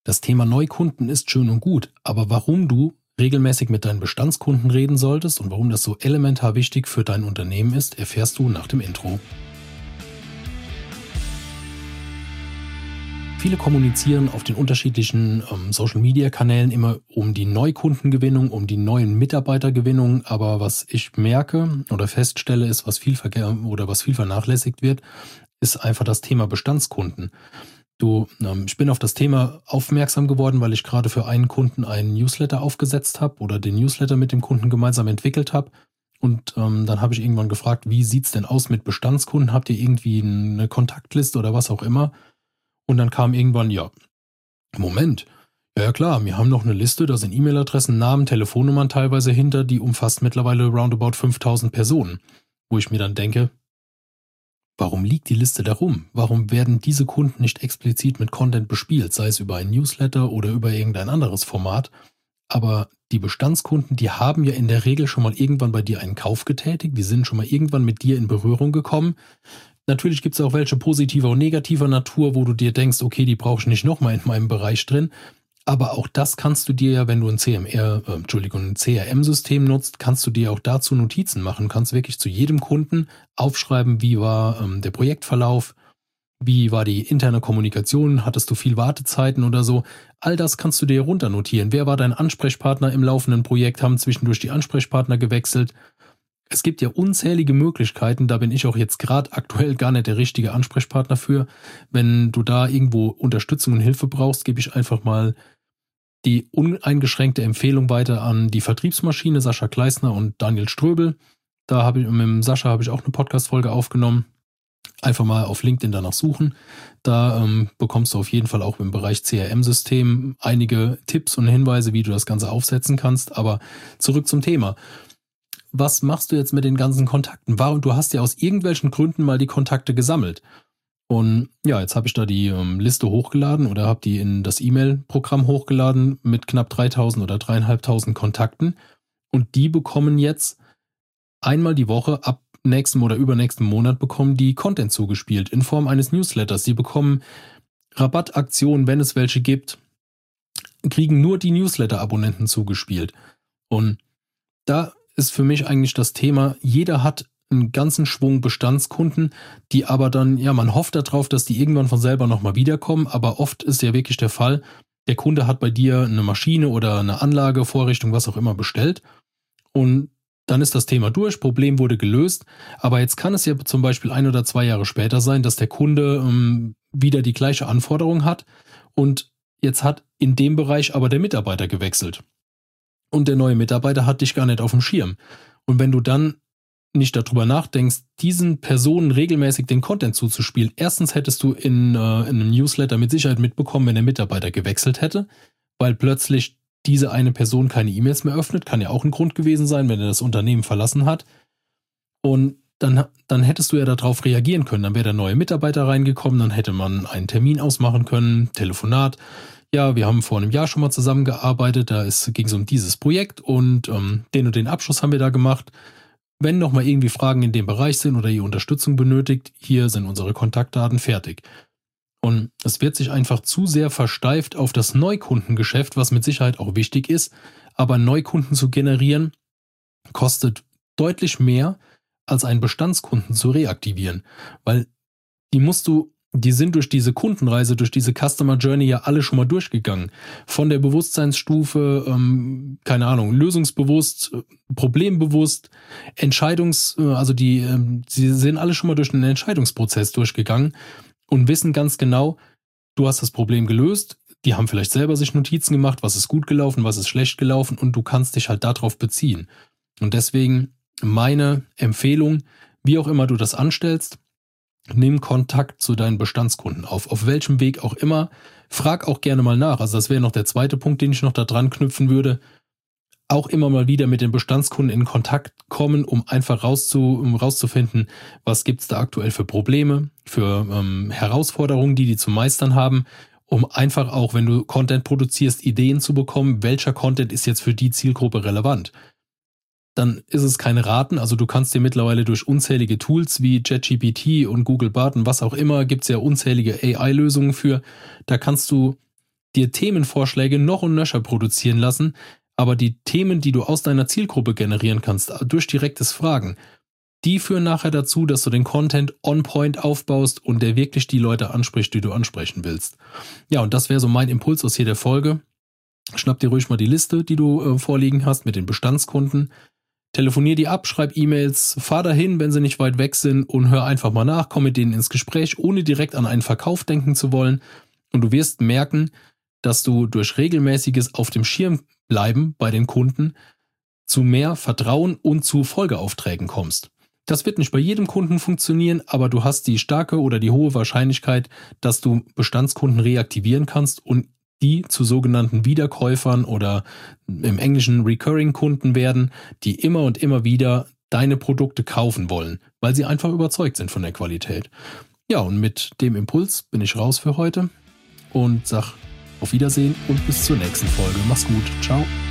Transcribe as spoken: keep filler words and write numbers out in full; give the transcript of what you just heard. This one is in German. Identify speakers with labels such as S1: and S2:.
S1: Das Thema Neukunden ist schön und gut, aber warum du regelmäßig mit deinen Bestandskunden reden solltest und warum das so elementar wichtig für dein Unternehmen ist, erfährst du nach dem Intro. Viele kommunizieren auf den unterschiedlichen ähm, Social-Media-Kanälen immer um die Neukundengewinnung, um die neuen Mitarbeitergewinnung, aber was ich merke oder feststelle, ist, was viel verge- oder was viel vernachlässigt wird, ist einfach das Thema Bestandskunden. Du, ähm, ich bin auf das Thema aufmerksam geworden, weil ich gerade für einen Kunden einen Newsletter aufgesetzt habe oder den Newsletter mit dem Kunden gemeinsam entwickelt habe. Und ähm, dann habe ich irgendwann gefragt, wie sieht's denn aus mit Bestandskunden? Habt ihr irgendwie eine Kontaktliste oder was auch immer? Und dann kam irgendwann, ja, Moment, ja, ja klar, wir haben noch eine Liste, da sind E-Mail-Adressen, Namen, Telefonnummern teilweise hinter, die umfasst mittlerweile roundabout fünftausend Personen. Wo ich mir dann denke, warum liegt die Liste da rum? Warum werden diese Kunden nicht explizit mit Content bespielt, sei es über ein Newsletter oder über irgendein anderes Format? Aber die Bestandskunden, die haben ja in der Regel schon mal irgendwann bei dir einen Kauf getätigt, die sind schon mal irgendwann mit dir in Berührung gekommen. Natürlich gibt es auch welche positiver und negativer Natur, wo du dir denkst, okay, die brauche ich nicht nochmal in meinem Bereich drin. Aber auch das kannst du dir ja, wenn du ein C M R, äh, Entschuldigung, ein C R M-System nutzt, kannst du dir auch dazu Notizen machen. Kannst wirklich zu jedem Kunden aufschreiben, wie war ähm, der Projektverlauf, wie war die interne Kommunikation, hattest du viel Wartezeiten oder so. All das kannst du dir runter notieren. Wer war dein Ansprechpartner im laufenden Projekt, haben zwischendurch die Ansprechpartner gewechselt. Es gibt ja unzählige Möglichkeiten, da bin ich auch jetzt gerade aktuell gar nicht der richtige Ansprechpartner für. Wenn du da irgendwo Unterstützung und Hilfe brauchst, gebe ich einfach mal die uneingeschränkte Empfehlung weiter an die Vertriebsmaschine, Sascha Kleisner und Daniel Ströbel. Da habe ich mit dem Sascha habe ich auch eine Podcast-Folge aufgenommen. Einfach mal auf LinkedIn danach suchen. Da ähm, bekommst du auf jeden Fall auch im Bereich C R M-System einige Tipps und Hinweise, wie du das Ganze aufsetzen kannst. Aber zurück zum Thema. Was machst du jetzt mit den ganzen Kontakten? Warum? Du hast ja aus irgendwelchen Gründen mal die Kontakte gesammelt. Und ja, jetzt habe ich da die ähm, Liste hochgeladen oder habe die in das E-Mail-Programm hochgeladen mit knapp dreitausend oder dreieinhalbtausend Kontakten. Und die bekommen jetzt einmal die Woche ab nächsten oder übernächsten Monat bekommen die Content zugespielt in Form eines Newsletters. Sie bekommen Rabattaktionen, wenn es welche gibt, kriegen nur die Newsletter-Abonnenten zugespielt. Und da ist für mich eigentlich das Thema, jeder hat einen ganzen Schwung Bestandskunden, die aber dann, ja, man hofft darauf, dass die irgendwann von selber nochmal wiederkommen, aber oft ist ja wirklich der Fall, der Kunde hat bei dir eine Maschine oder eine Anlage, Vorrichtung, was auch immer bestellt und dann ist das Thema durch, Problem wurde gelöst, aber jetzt kann es ja zum Beispiel ein oder zwei Jahre später sein, dass der Kunde ähm, wieder die gleiche Anforderung hat und jetzt hat in dem Bereich aber der Mitarbeiter gewechselt. Und der neue Mitarbeiter hat dich gar nicht auf dem Schirm. Und wenn du dann nicht darüber nachdenkst, diesen Personen regelmäßig den Content zuzuspielen, erstens hättest du in, äh, in einem Newsletter mit Sicherheit mitbekommen, wenn der Mitarbeiter gewechselt hätte, weil plötzlich diese eine Person keine E-Mails mehr öffnet, kann ja auch ein Grund gewesen sein, wenn er das Unternehmen verlassen hat. Und dann, dann hättest du ja darauf reagieren können. Dann wäre der neue Mitarbeiter reingekommen, dann hätte man einen Termin ausmachen können, Telefonat. Ja, wir haben vor einem Jahr schon mal zusammengearbeitet, da ging es um dieses Projekt und ähm, den und den Abschluss haben wir da gemacht. Wenn noch mal irgendwie Fragen in dem Bereich sind oder ihr Unterstützung benötigt, hier sind unsere Kontaktdaten fertig. Und es wird sich einfach zu sehr versteift auf das Neukundengeschäft, was mit Sicherheit auch wichtig ist, aber Neukunden zu generieren, kostet deutlich mehr, als einen Bestandskunden zu reaktivieren, weil die musst du Die sind durch diese Kundenreise, durch diese Customer Journey ja alle schon mal durchgegangen. Von der Bewusstseinsstufe, ähm, keine Ahnung, lösungsbewusst, problembewusst, Entscheidungs-, also die, ähm, sie sind alle schon mal durch den Entscheidungsprozess durchgegangen und wissen ganz genau, du hast das Problem gelöst, die haben vielleicht selber sich Notizen gemacht, was ist gut gelaufen, was ist schlecht gelaufen und du kannst dich halt darauf beziehen. Und deswegen meine Empfehlung, wie auch immer du das anstellst, nimm Kontakt zu deinen Bestandskunden auf, auf welchem Weg auch immer. Frag auch gerne mal nach. Also das wäre noch der zweite Punkt, den ich noch da dran knüpfen würde. Auch immer mal wieder mit den Bestandskunden in Kontakt kommen, um einfach rauszu, um rauszufinden, was gibt es da aktuell für Probleme, für ähm, Herausforderungen, die die zu meistern haben, um einfach auch, wenn du Content produzierst, Ideen zu bekommen, welcher Content ist jetzt für die Zielgruppe relevant. Dann ist es kein Raten, also du kannst dir mittlerweile durch unzählige Tools wie ChatGPT und Google Bard und was auch immer, gibt es ja unzählige A I-Lösungen für, da kannst du dir Themenvorschläge noch und nöcher produzieren lassen, aber die Themen, die du aus deiner Zielgruppe generieren kannst, durch direktes Fragen, die führen nachher dazu, dass du den Content on point aufbaust und der wirklich die Leute anspricht, die du ansprechen willst. Ja, und das wäre so mein Impuls aus jeder Folge. Schnapp dir ruhig mal die Liste, die du äh, vorliegen hast mit den Bestandskunden. Telefonier die ab, schreib E-Mails, fahr dahin, wenn sie nicht weit weg sind und hör einfach mal nach, komm mit denen ins Gespräch, ohne direkt an einen Verkauf denken zu wollen. Und du wirst merken, dass du durch regelmäßiges auf dem Schirm bleiben bei den Kunden zu mehr Vertrauen und zu Folgeaufträgen kommst. Das wird nicht bei jedem Kunden funktionieren, aber du hast die starke oder die hohe Wahrscheinlichkeit, dass du Bestandskunden reaktivieren kannst und die zu sogenannten Wiederkäufern oder im Englischen Recurring-Kunden werden, die immer und immer wieder deine Produkte kaufen wollen, weil sie einfach überzeugt sind von der Qualität. Ja, und mit dem Impuls bin ich raus für heute und sag auf Wiedersehen und bis zur nächsten Folge. Mach's gut. Ciao.